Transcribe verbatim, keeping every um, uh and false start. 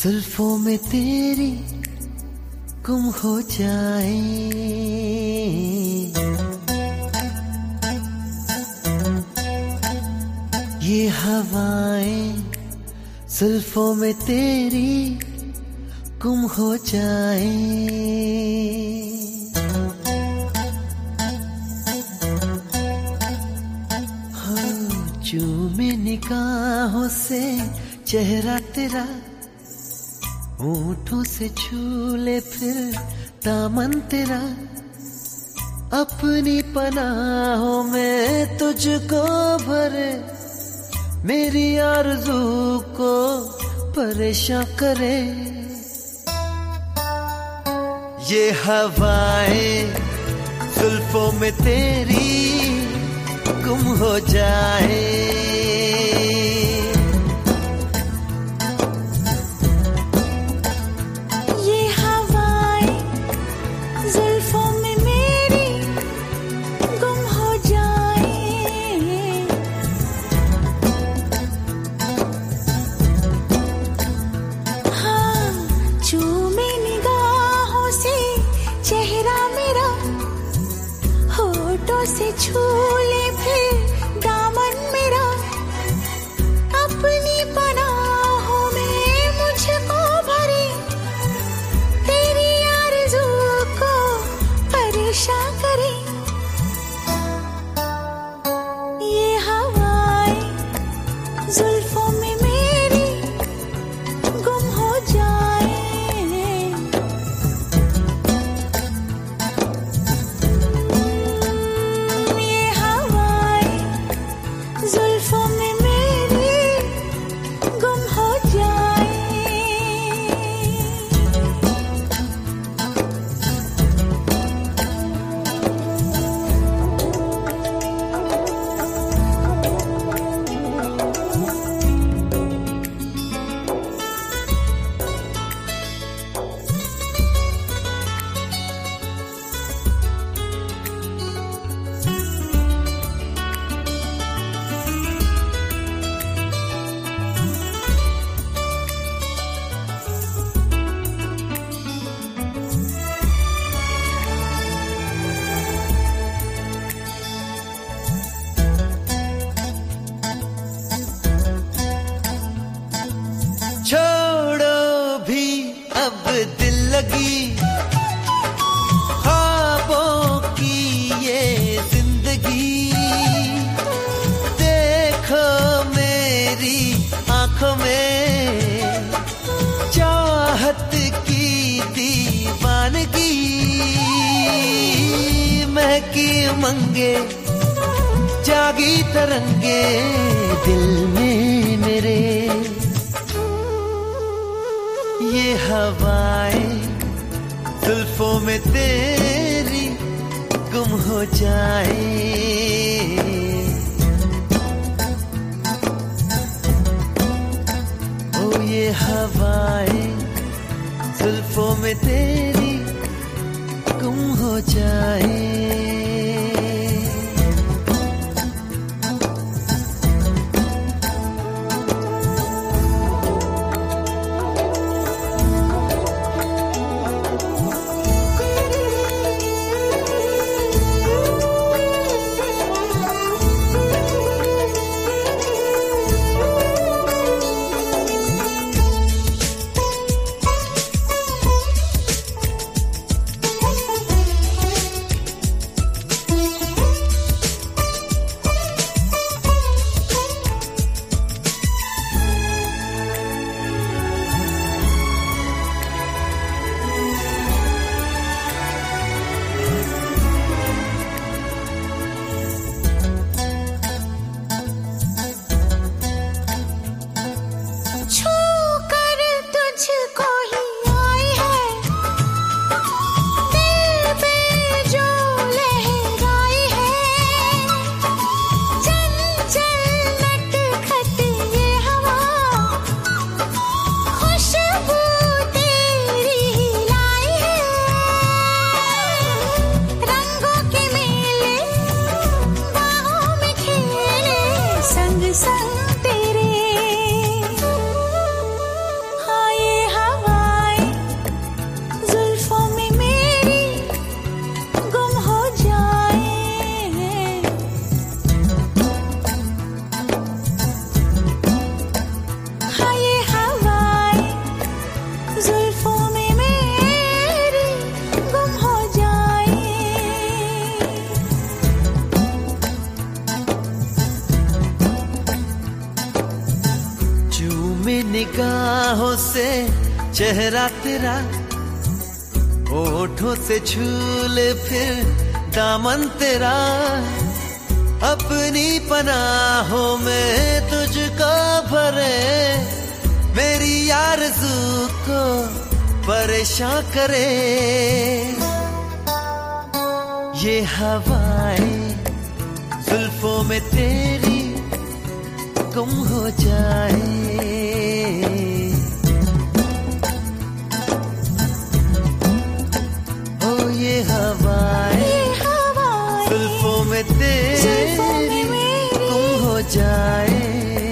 जुल्फों में तेरी गुम हो जाए, ये हवाएं जुल्फों में तेरी गुम हो जाए। हाँ, चूमे निगाहों से चेहरा तेरा, होठों से छू ले फिर दामन तेरा, अपनी पनाहों में तुझको भरे, मेरी आरज़ू को परेशान करे। ये हवाएं जुल्फों में तेरी गुम हो जाए। से छू ले फिर दामन मेरा, अपनी पनाहों में मुझको भरे, तेरी आरज़ू को परेशान करे। ये हवाएं जुल्फों में मेरी गुम हो जाए। जुल्फों में मेरी गुम हो जाए। छोड़ो भी अब दिल लगी, ख्वाबों की ये जिंदगी, देखो मेरी आंखों में चाहत की दीवानगी, महकी उमंगे जागी तरंगे दिल में मेरे। ये हवाएं जुल्फों में तेरी गुम हो जाए। ओ ये हवाएं जुल्फों में तेरी गुम हो जाए। बाहों से चेहरा तेरा, होठों से छू ले फिर दामन तेरा, अपनी पनाहों में तुझको भरे, मेरी आरज़ू को परेशान करे। ये हवाएं जुल्फों में तेरी गुम हो जाए, ओ ये हवाएं जुल्फों में तेरी गुम हो जाए।